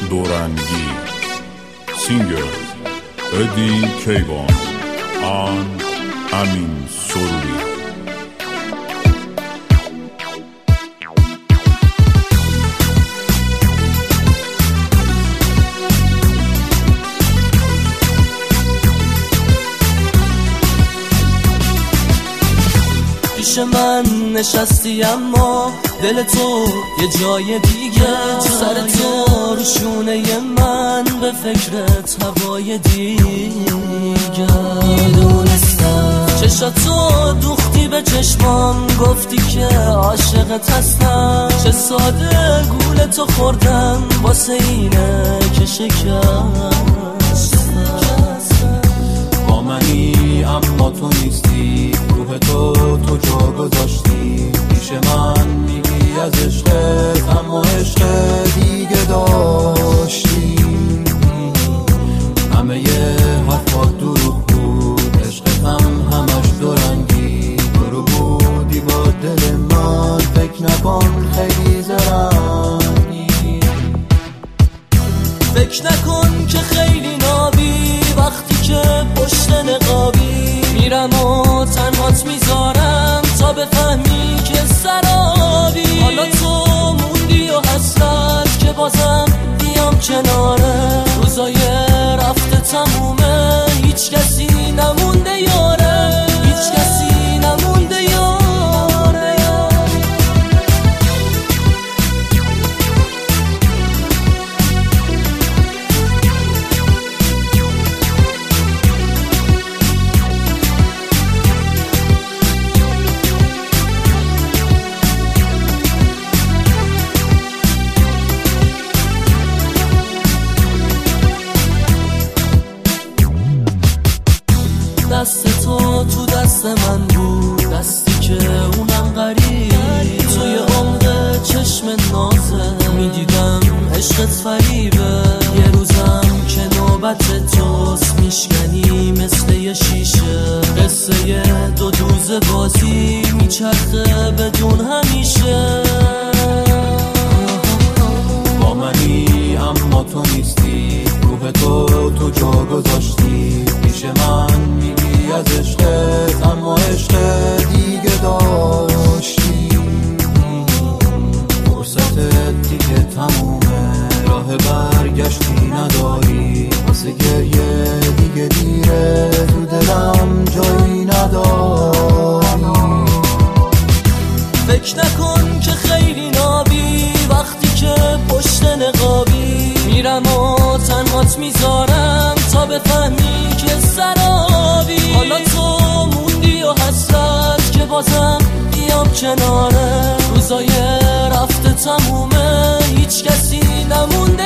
دورنگی سینگر ادی کیوان آن امین سروری. پیش من نشستی اما دل تو یه جای دیگه، سر تو رو شونه من به فکرت هوای دیگه. دونستم چشاتو دوختی به چشمام، گفتی که عاشقت هستم. چه ساده گولتو خوردم واسه اینه که شکستم. با منی اما تو نیستی، روح تو جا گذاشتی. پیش من میگی از عشقت، اما عشق دیگه داشتی. همه یه حرفات دروغ بود، عشقت هم همش دورنگی. برو بودی با دل من، فکر نکن خیلی زرنگی. فکر نکن که خیلی نابی، وقتی که پشت نقابی میرم و تنهات میذارم تا بفهمی که سرابی. حالا تو موندی و حسرت که بازم بیام کناره. روزای رفته تمومه، هیچ کسی نمونده یاره، هیچ کسی نمونده یاره. دست تو تو دست من بود، دستی که اونم غریب. توی عمق چشم نازه میدیدم عشقت فریبه. یه روزم که نوبت توست میشکنی مثل یه شیشه. قصه یه دو دوز بازی میچرخه بدون همیشه. با منی اما تو نیستی، روح تو جا گذاشتی. پیش من میگی از عشقت، اما عشق دیگه داشتی. فرصت دیگه تمومه، راه برگشتی نداری. واسه گریه دیگه دیره، تو دلم جایی نداری. فکر نکن که خیلی نابی، وقتی که پشت نقابی میرم و تنهات میذارم تا بفهمی که سرابی. حالا تو موندی و حسرت که بازم بیام کناره. روزای رفته تمومه، هیچ کسی نمونده